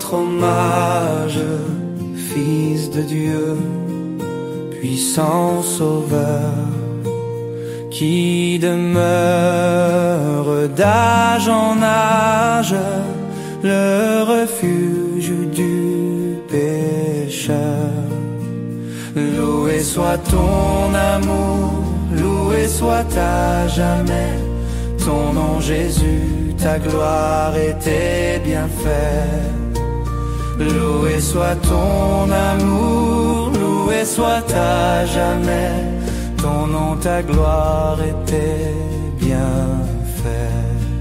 votre hommage, Fils de Dieu, puissant Sauveur, qui demeure d'âge en âge, le refuge du pécheur. Loué soit ton amour, loué soit à jamais ton nom Jésus, ta gloire et tes bienfaits. Loué soit ton amour, loué soit à jamais ton nom, ta gloire et tes bienfaits.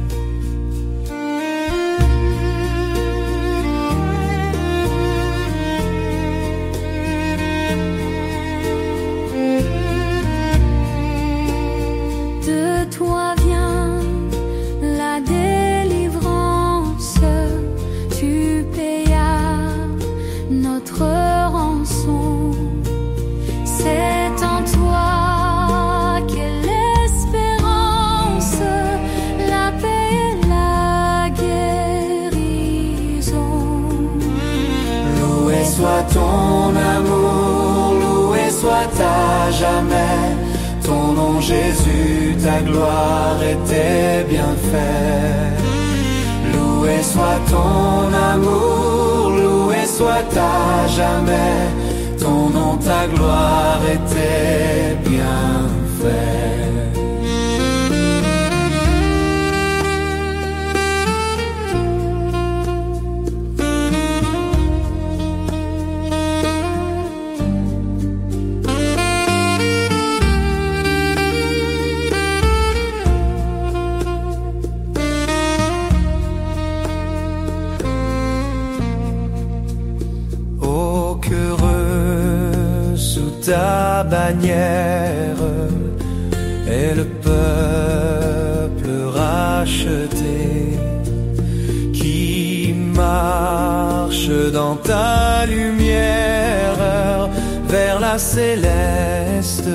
De toi vient la délivrance, tu payas notre rançon. C'est en toi qu'est l'espérance, la paix et la guérison. Loué soit ton amour, loué soit à jamais ton nom Jésus, ta gloire et tes bienfaits. Loué soit ton amour, loué soit à jamais ton nom, ta gloire et tes bienfaits. Ta bannière est le peuple racheté qui marche dans ta lumière vers la céleste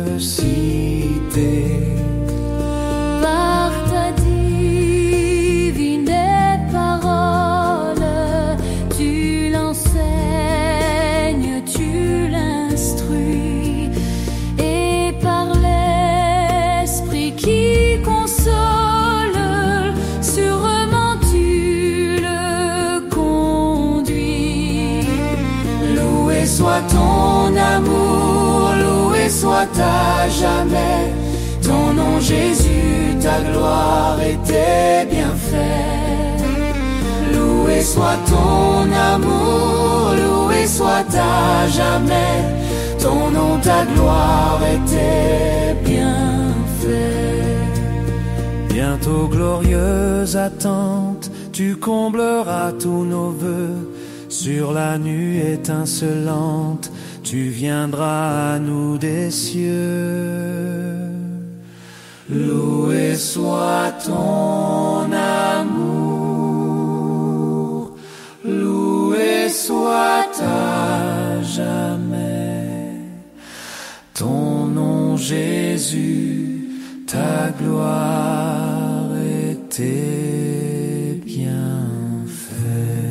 cité. Par ta divine parole, tu l'enseignes, tu l'instruis, et par l'Esprit qui console, sûrement tu le conduis. Loué soit ton amour, loué soit à jamais ton nom Jésus, ta gloire et tes bienfaits. Loué soit ton amour, loué soit à jamais ton nom, ta gloire et tes bienfaits. Bientôt glorieuse attente, tu combleras tous nos vœux. Sur la nuit étincelante, tu viendras à nous des cieux. Loué soit ton amour, loué soit à jamais ton nom Jésus, ta gloire et tes bienfaits.